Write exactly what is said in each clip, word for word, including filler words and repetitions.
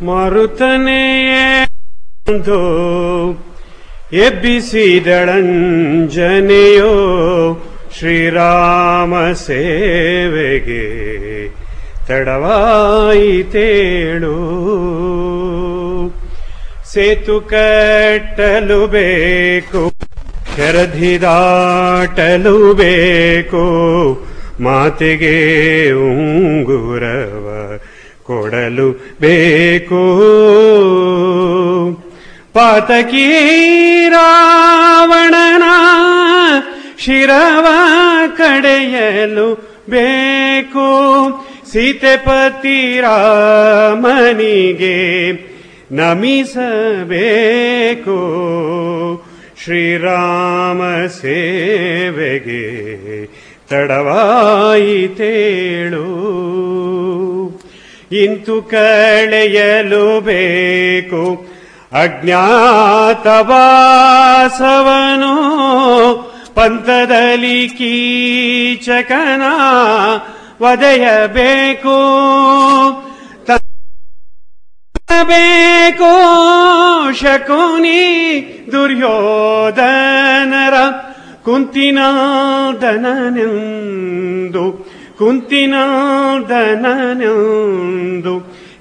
ಮರುತನೆಯೇಂದು ಎಬ್ಬಿಸಿದಳಂಜನೆಯೋ ಶ್ರೀರಾಮ ಸೇವೆಗೆ ತಡವಾಯಿತೇಳು. ಸೇತು ಕಟ್ಟಲು ಬೇಕು, ಕೆರಧಿ ದಾಟಲು ಬೇಕು, ಮಾತೆಗೆ ಉಂಗುರವ ಕೊಡಲು ಬೇಕು. ಪಾತಕಿ ರಾವಣನ ಶಿರವ ಕಡೆಯಲು ಬೇಕು. ಸೀತೆಪತಿ ರಾಮನಿಗೆ ನಮಿಸಬೇಕು. ಶ್ರೀರಾಮ ಸೇವೆಗೆ ತಡವಾಯಿತೇಳು. ಇಂತು ಕಳೆಯಲು ಬೇಕು ಅಜ್ಞಾತವಾಸವನು. ಪಂಥದಲ್ಲಿ ಕೀಚಕನ ವದೆಯಬೇಕು. ಬೇಕು ಶಕುನಿ ದುರ್ಯೋಧನರ ಕುಂತಿನಾದನನೆಂದು ಕುಂತಿನಾದನನೆಂದು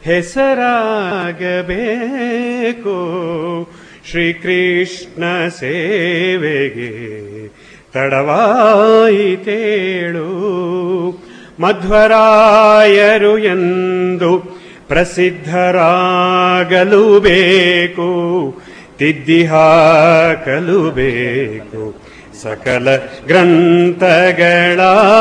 ಹೆಸರಾಗಬೇಕು. ಶ್ರೀಕೃಷ್ಣ ಸೇವೆಗೆ ತಡವಾಯಿತೇಳು. ಮಧ್ವರಾಯರು ಎಂದು ಪ್ರಸಿದ್ಧರಾಗಲು ಬೇಕು. ತಿದ್ದಿ ಹಾಕಲು ಬೇಕು ಸಕಲ ಗ್ರಂಥಗಳ.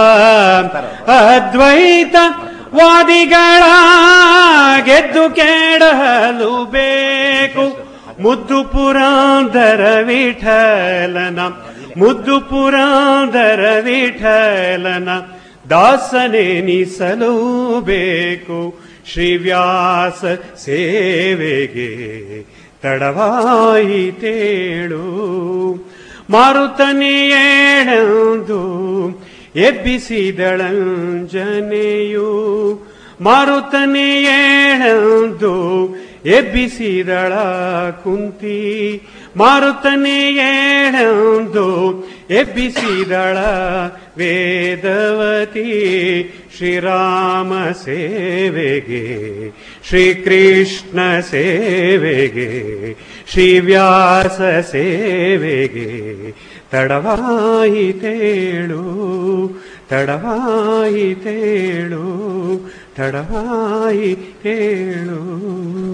ಅದ್ವೈತ ವಾದಿಗಳ ಗೆದ್ದು ಕೆಡಹಲು ಬೇಕು. ಮುದ್ದು ಪುರಂದರ ವಿಠಲನ ಮುದ್ದು ಪುರಂದರ ವಿಠಲನ ದಾಸನೆನಿಸಲು ಬೇಕು. ಶ್ರೀವ್ಯಾಸ ಸೇವೆಗೆ ತಡವಾಯಿತೇಳು. ಮಾರುತನೆಯೇಳೆಂದು ಎಬ್ಬಿಸಿದಳಂಜನೆಯು. ಮಾರುತನೆಯೇಳೆಂದು ಎಬ್ಬಿಸಿದಳ ಕುಂತಿ. ಮಾರುತನೆಯೇಳೆಂದು ಎಬ್ಬಿಸಿದಳ ವೇದವತಿ. ಶ್ರೀರಾಮ ಸೇವೆಗೆ ಶ್ರೀಕೃಷ್ಣ ಸೇವೆಗೆ ಶ್ರೀವ್ಯಾಸ ಸೇವೆಗೆ ತಡವಾಯಿತೇಳು. ತಡವಾಯಿತೇಳು ತಡವಾಯಿತೇಳು.